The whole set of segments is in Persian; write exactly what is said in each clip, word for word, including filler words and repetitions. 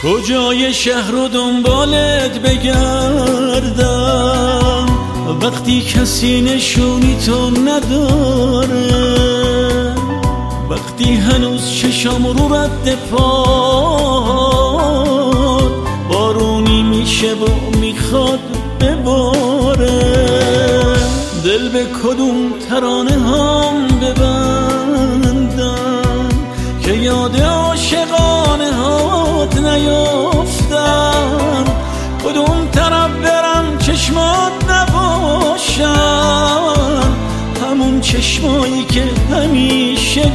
کجای شهر رو دنبالت بگردم وقتی کسی نشونی تو نداره، وقتی هنوز چشام رو رد پاد بارونی میشه و میخواد بباره. دل به کدوم ترانه هم ببندم که یاد عاشقانه هات نیافتم، کدوم طرف برم چشمات نباشم، همون چشمایی که همیشه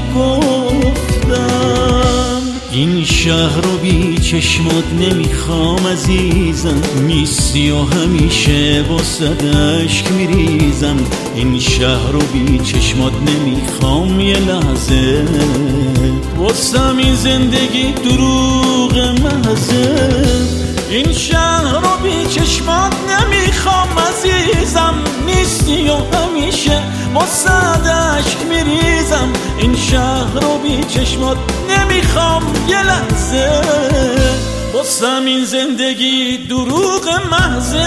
گفتم. این شهر رو بی چشمات نمیخوام عزیزم، نیستی و همیشه واسه اشک میریزم. این شهر رو بی چشمات نمیخوام یه لحظه، واسه این زندگی دروغ محضه. این شهر رو بی چشمات نمیخوام عزیزم، نیستی و همیشه واسه اشک میریزم. این شهر رو بی چشمات نمیخوام یه لحظه، واسه این زندگی دروغ محضه.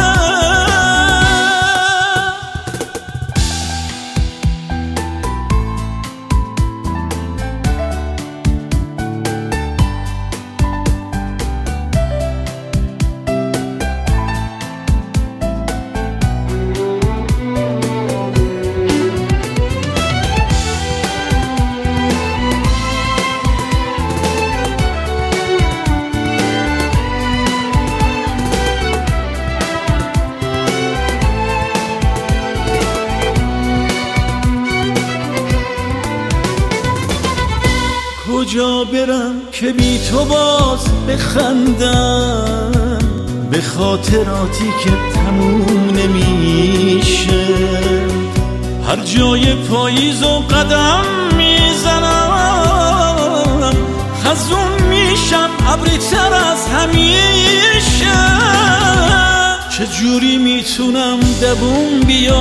کجا برم که بی تو باز بخندم به خاطراتی که تموم نمیشه. هر جای پاییز و قدم میزنم خزون میشم ابری تر از همیشه. چجوری میتونم دووم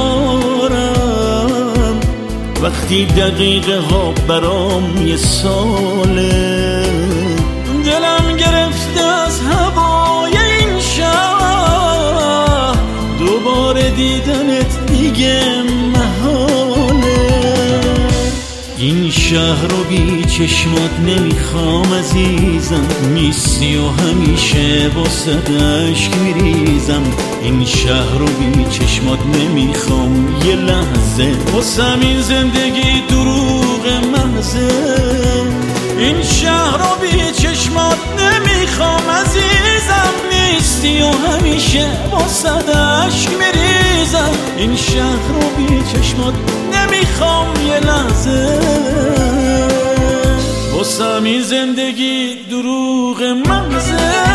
بیارم وقتی دقیقه ها برام یه ساله؟ دلم گرفته از هوای این شهر، دوباره دیدنت دیگه محاله. این شهر رو بی چشمات نمیخوام عزیزم، نیستی و همیشه واسه اشک میریزم. این شهر رو بی چشمات نمیخوام یه لحظه، واسه این زندگی دروغ محضه. این شهر رو بی چشمات نمیخوام عزیزم، نیستی و همیشه واسه اشک میریزم. این شهر رو بی چشمات نمیخوام یه لحظه، واسه این زندگی دروغ محضه.